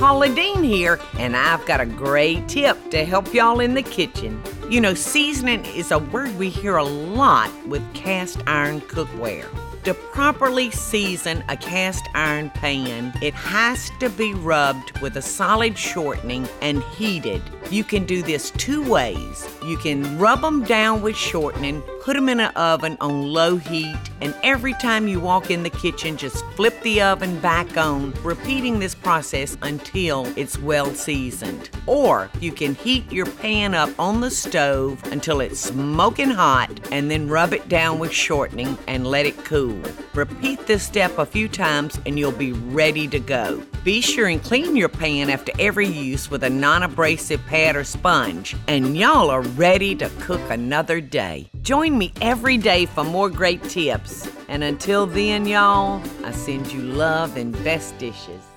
Paula Deen here, and I've got a great tip to help y'all in the kitchen. You know, seasoning is a word we hear a lot with cast iron cookware. To properly season a cast iron pan, it has to be rubbed with a solid shortening and heated. You can do this two ways. You can rub them down with shortening, put them in an oven on low heat, and every time you walk in the kitchen, just flip the oven back on, repeating this process until it's well seasoned. Or you can heat your pan up on the stove until it's smoking hot, and then rub it down with shortening and let it cool. Repeat this step a few times and you'll be ready to go. Be sure and clean your pan after every use with a non-abrasive pad or sponge, and y'all are ready to cook another day. Join me every day for more great tips. And until then, y'all, I send you love and best dishes.